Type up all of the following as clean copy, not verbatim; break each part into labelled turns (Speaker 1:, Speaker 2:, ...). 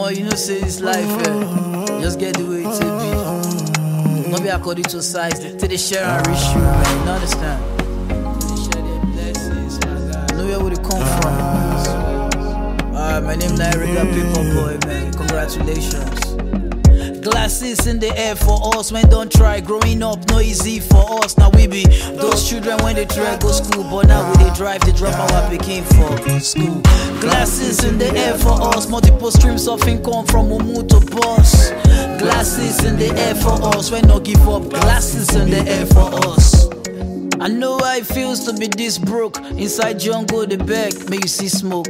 Speaker 1: More you know say this life, just get the way it be. Not be according to size, till they share and reach you, man. You understand? They share their blessings, my God. Know where they come from. My name is Nairiga Paper Boy, man. Congratulations. Glasses in the air for us when don't try. Growing up no easy for us. Now we be those children when they try go school, but now when they drive they drop our picking for school. Glasses in the air for us. Multiple streams of income from Mumu to boss. Glasses in the air for us when no give up. Glasses in the air for us. I know how it feels to be this broke. Inside jungle the beg, may you see smoke.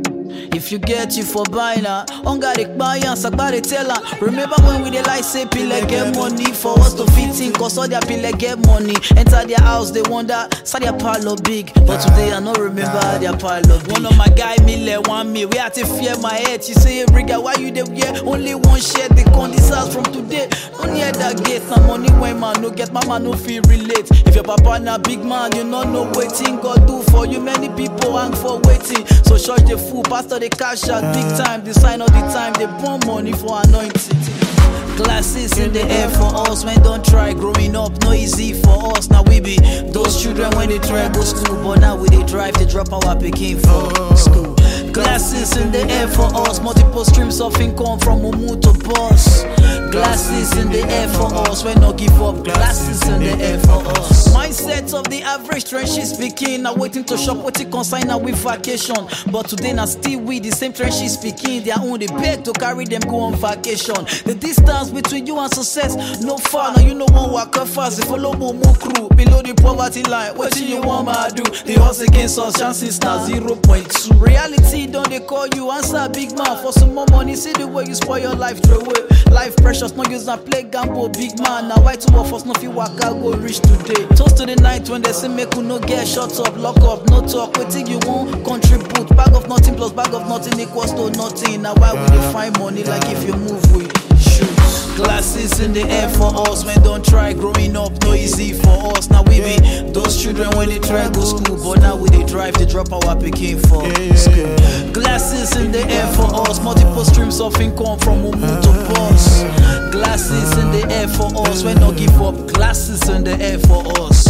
Speaker 1: If you get you for buying her, hunger the buy and sakba tell her. Remember when we dey like say pile get money for us to fit in, cause all their pile get money. Enter their house, they wonder, say their pile big. But today I no remember their pile big. One of my guy Mille want me, we had to fear my head. She say, hey Brigga, why you dey here? Only one share, they con this house from today. Don't hear that gate, na money when man no get, mama no feel relate. If your papa na big man, you no know waiting God do for you. Many people hang for waiting. So church the fool, pastor they cash out big time, they sign all the time, they burn money for anointing. Glasses in the air for us when don't try. Growing up no easy for us. Now we be those children when they try go school, but now when they drive they drop our picking for school. Glasses in the air for us. Multiple streams of income from Mumu to boss. Glasses in the air for us when no give up. Glasses in the air for us. Mindset of the average trenches speaking. Now waiting to shop what it consign now with vacation. But today now still with the same trenches speaking. Their own they beg to carry them go on vacation. The distance between you and success no far. Now you know one walk up fast. They follow Momo crew below the poverty line. What you want ma do? The odds against us chances now 0.2. Reality don't they call you answer big man for some more money. See the way you spoil your life throw away. Life precious, no use and play gamble big man. Now why two of us no feel work out go rich today. Toast to the night when they say make you no get shut up, lock up, no talk. Waiting you won't contribute. Bag of nothing plus bag of nothing equals to nothing. Now why would they find money like if you move with shoes? Glasses in the air for us when don't try. Growing up no easy for us. Now we be those children when they try go school, but now when they drive they drop our picking for school. Glasses in the air for us. Multiple streams of income from Mumu to boss. Glasses in the air for us when no give up. Glasses in the air for us.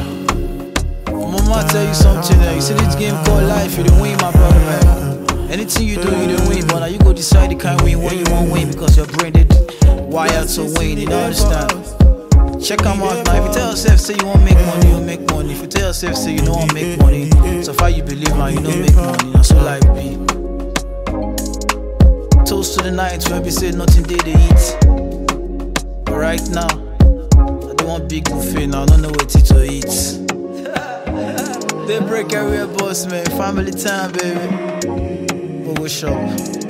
Speaker 1: Mama tell you something, you see this game called life, you don't win my brother, man. Anything you do, you don't win, but now you go decide the kind win when you won't win, because your brain did wired to win, you don't understand. Check them out now. If you tell yourself say you won't make money, you'll make money. If you tell yourself say you don't want to make money, so far you believe man, you don't make money, that's all life be. Toast to the night when we say nothing day to eat. But right now, I don't want big buffet now, I don't know what to eat. They break everywhere, boss man. Family time, baby. But what's up?